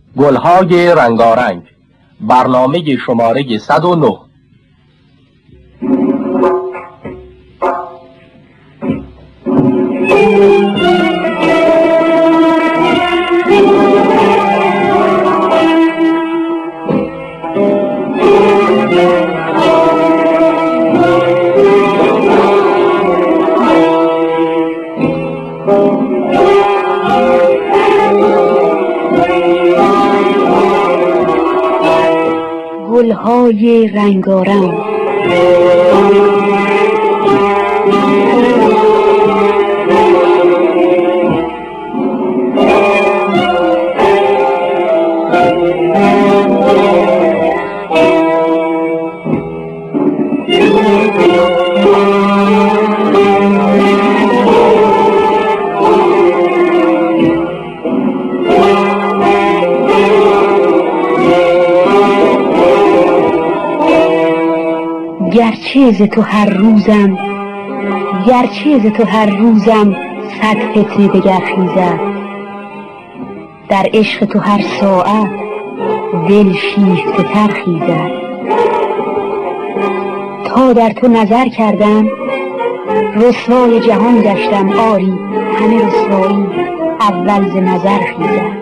گلهای رنگارنگ، برنامه شماره 109. گلهای رنگارنگ. گرچه ز تو هر روزم، گرچه ز تو هر روزم صد فتنه دگر خیزد، در عشق تو هر ساعت دل شیفته تر خیزد. تا در تو نظر کردم رسوای جهان گشتم، آری همه رسوایی اول ز نظر خیزد.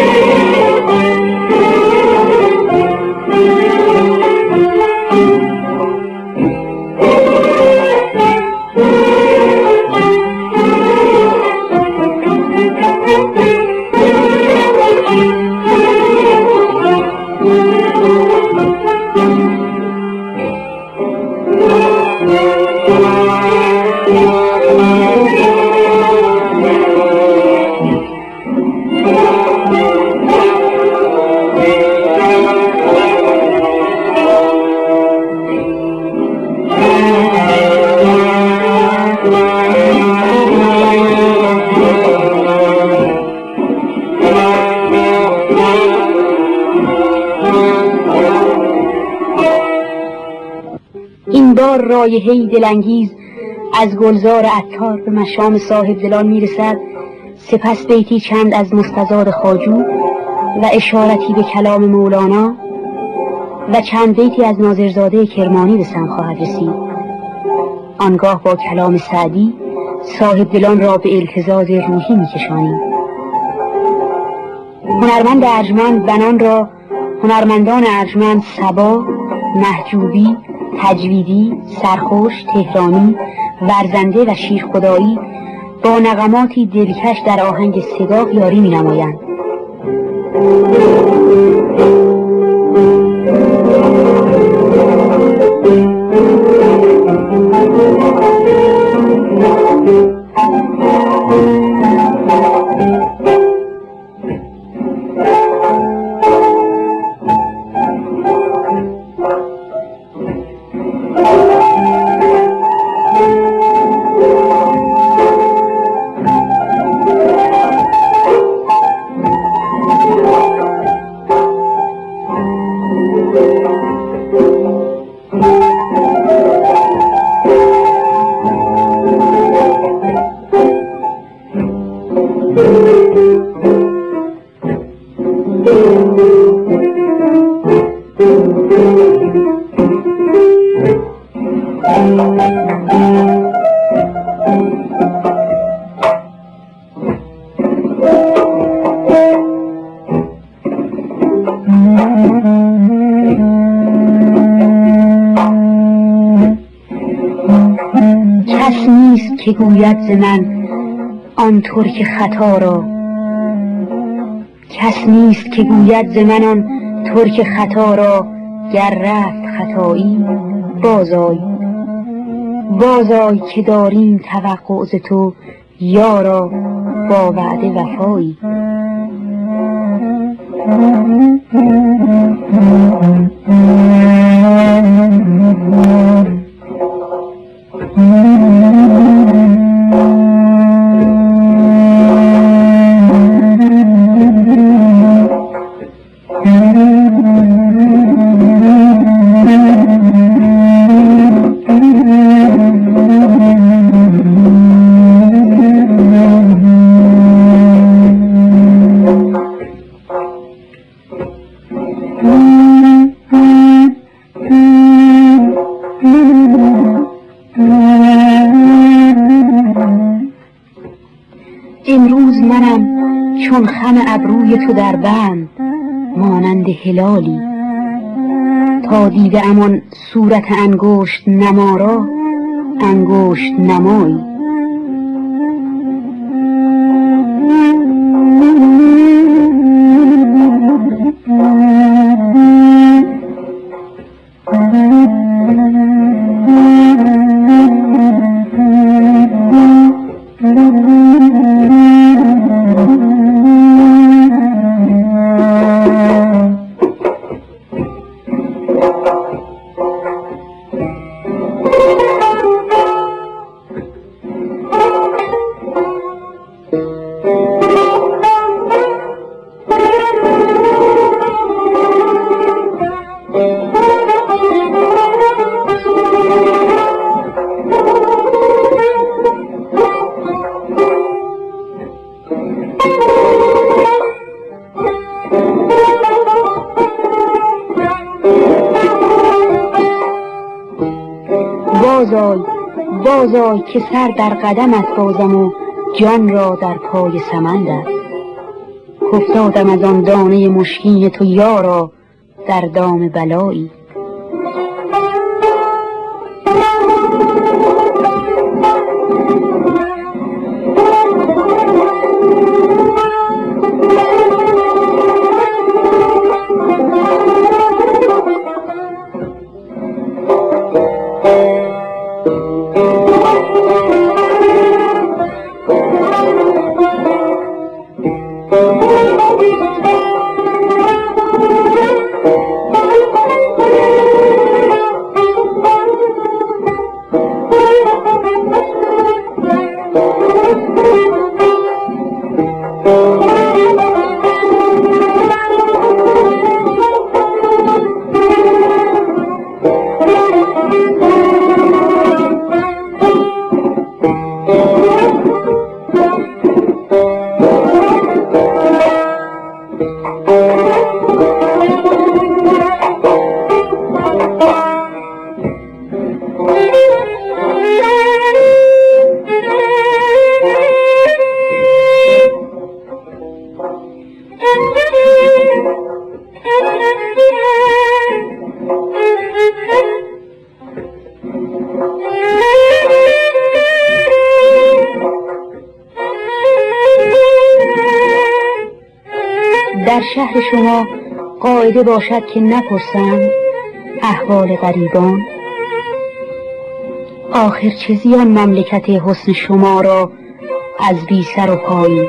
این بار رایحه‌ای دلانگیز از گلزار عطار به مشام صاحب دلان میرسد، سپس بیتی چند از مستزاد خواجو و اشارتی به کلام مولانا و چند بیتی از ناظرزاده کرمانی به سم خواهد رسید. آنگاه با کلام سعدی صاحب دلان را به التزاز روحی میکشانیم. هنرمند ارجمند بنان را هنرمندان ارجمند صبا، محجوبی، تجویدی، سرخوش، تهرانی، ورزنده و شیرخدایی با نغماتی دلکش در آهنگ صدا یاری می نمایند. کس نیست که گوید ز من آن ترک خطا را، کس نیست که گوید ز من آن ترک خطا را، گر رفت خطایی بازآی، بازآی که داریم توقع ز تو یارا با وعده وفایی. چون خم ابروی تو در بند مانند هلالی، تا دیده امان صورت انگشت نما را انگشت نمایی. بازآی که سر در قدمت بازم و جان را در پای سمندت. کافتادم از آن دانه مشکین تو یارا در دام بلایی. در شهر شما قاعده باشد که نپرسند احوال غریبان. آخر چه زیان مملکت حسن شما را از بی سر و پایی.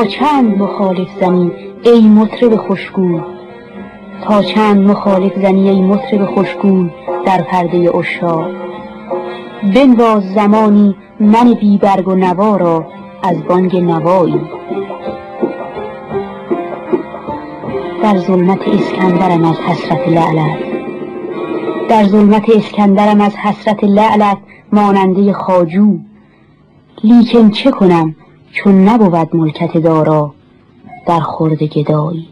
چند مخالف زنی ای مطرب خوشگو، تا چند مخالف زنی ای مطرب خوشگو در پرده عشاق. بنواز زمانی من بی برگ و نوا را از بانگ نوایی. در ظلمت اسکندرم از حسرت لعلت، در ظلمت اسکندرم از حسرت لعلت ماننده خواجو. لیکن چه کنم چون نبود ملکت دارا در خورد گدایی.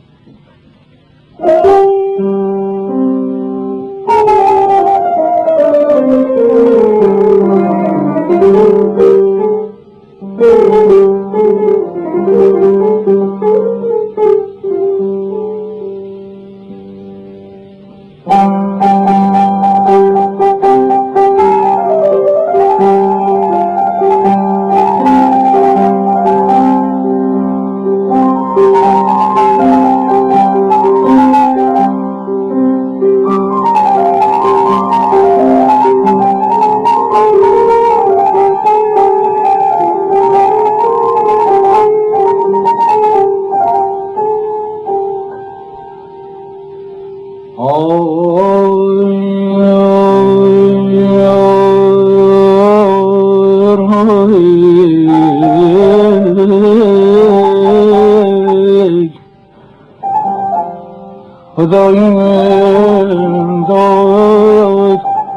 خدایم داد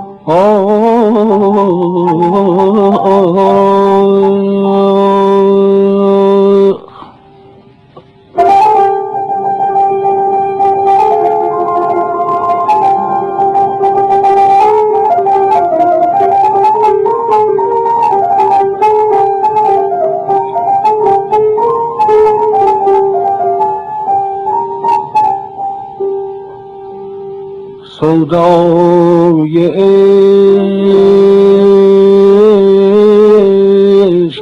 سودای عشق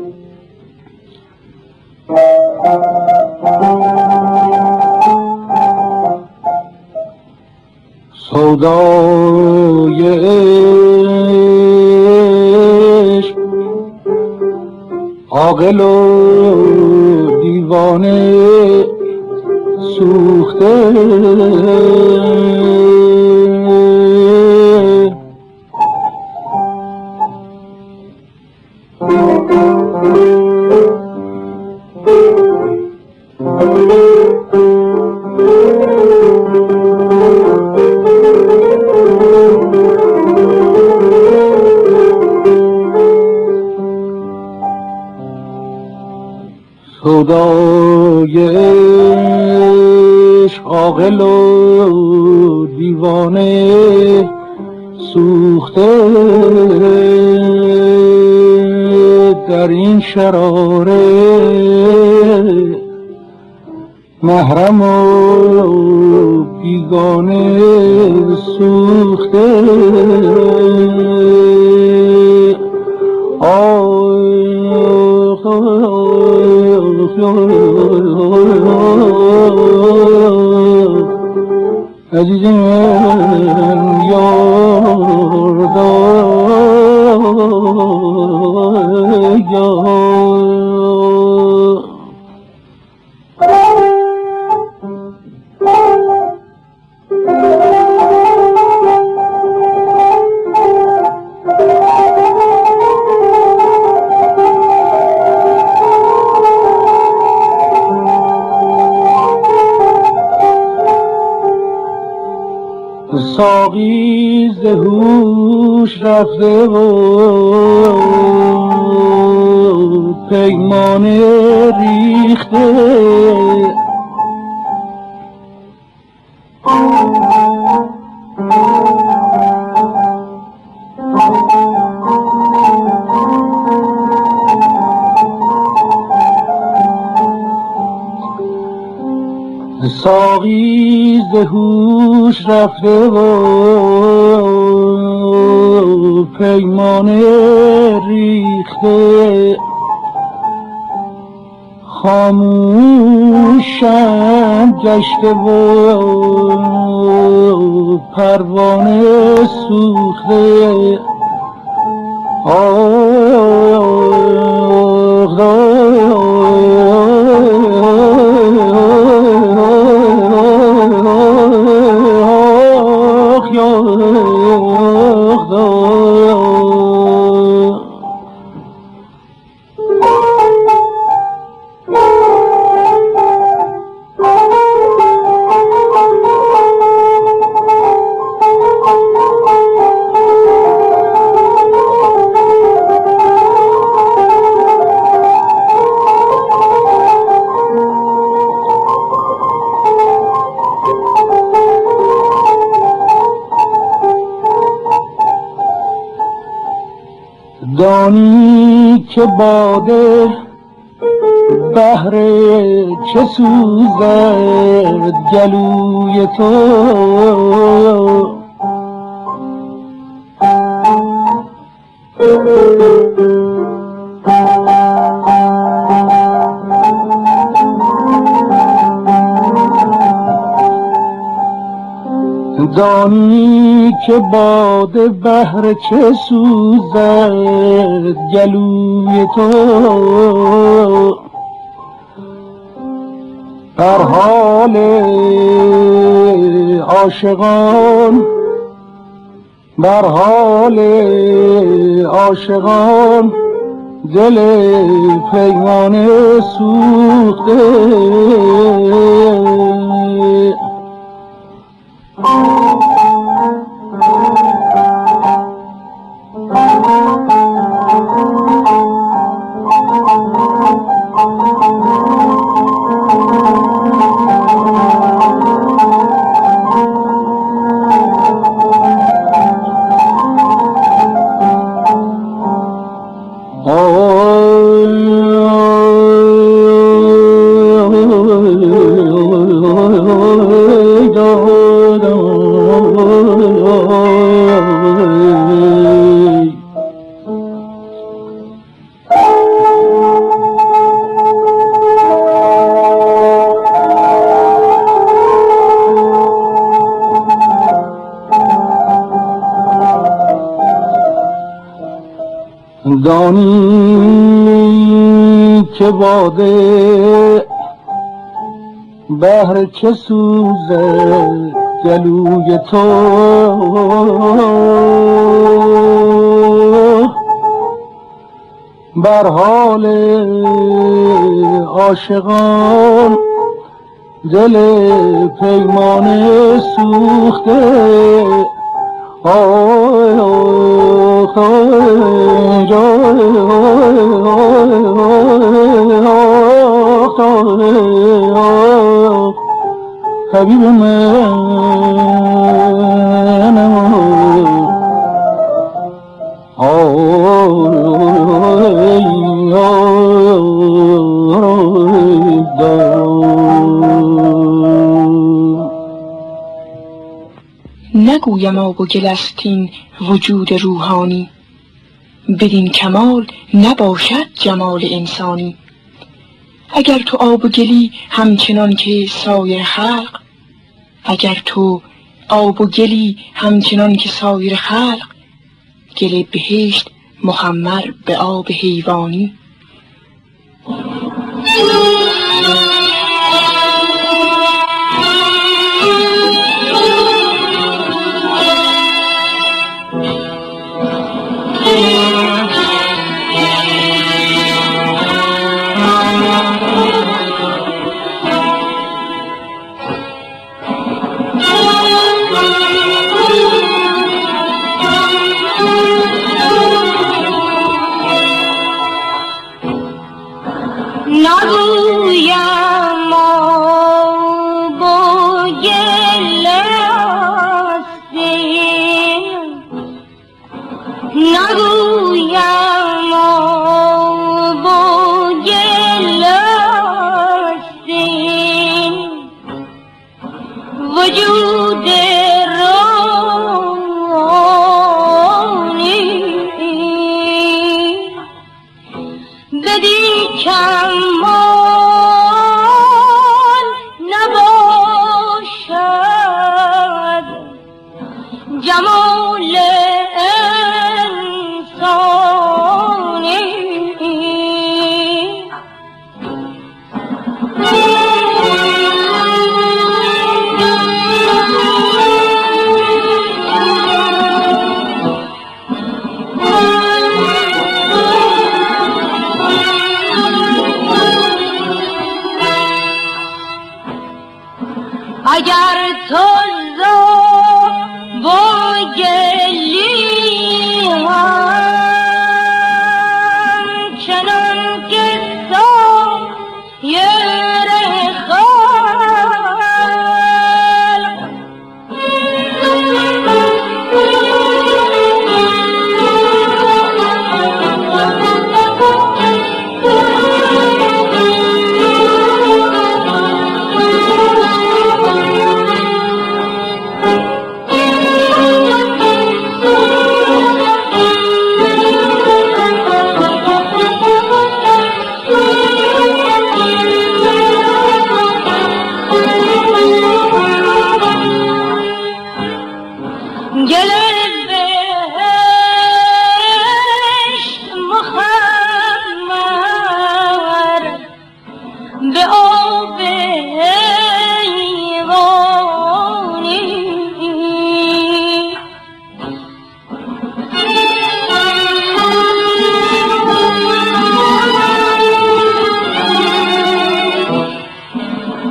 سودای عشق عاقل و دیوانه سوخته سودای عشق عاقل و دیوانه سوخته در این شراره محرم و بیگانه سوخته عزیزم یار ساقی ز هوش رفته و پیمانه ریخته ساقی ز هوش رفته و پیمانه ریخته خاموشم گشته و پروانه سوخته آه دانی که باده بهر چه سوزد گلوی تو، دانی که باده بهر چه سوزد گلوی تو، در حال عاشقان، در حال عاشقان دل پیمانه سوخته. دانی که باده بهر چه سوزد گلوی تو، بر حال عاشقان دل پیمانه سوخته. حبیب نگویم آب و گل است این وجود روحانی، بدین کمال نباشد جمال انسانی. اگر تو آب و گلی همچنان که سایر خلق، اگر تو آب و گلی همچنان که سایر خلق، گل بهشت مخمر به آب حیوانی.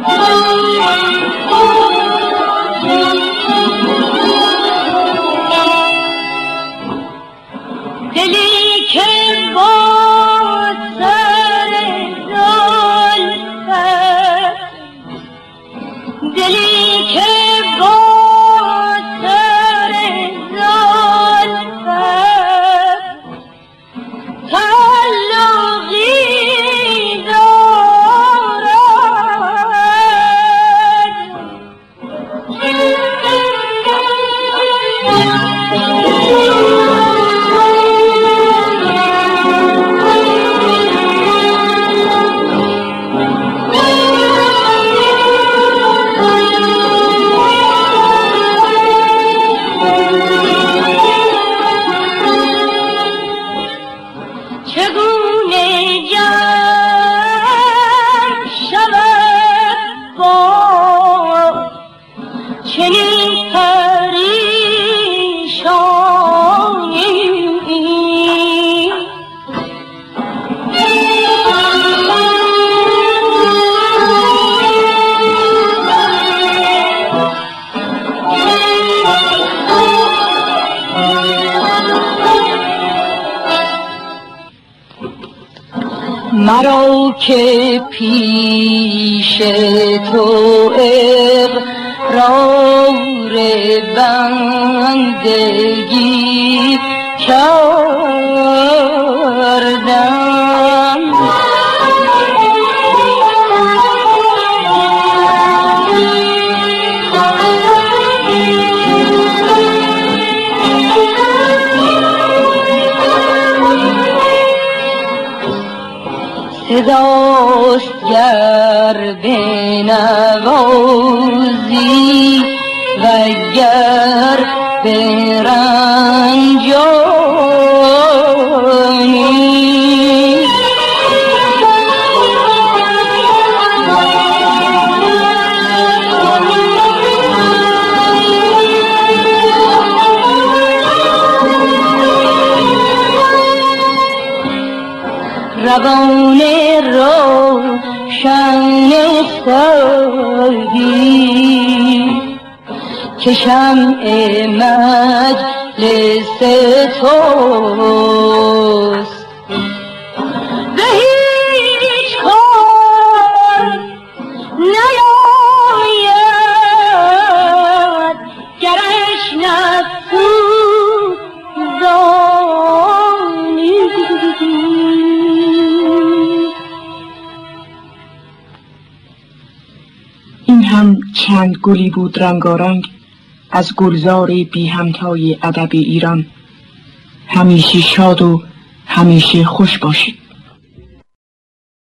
دلی که با سر زلفت، دلی که با سر زلفت تعلقی مرا که پیش تو اقرار بندگی کردم، صداست گر بنوازی و گر برنجانی، روان روشن سعدی که شمع مجلس توست، به هیچ کار نیاید گرش نسوزانی. این هم چند گلی بود رنگارنگ از گلزار بی همتای ادب ایران. همیشه شاد و همیشه خوش باشید.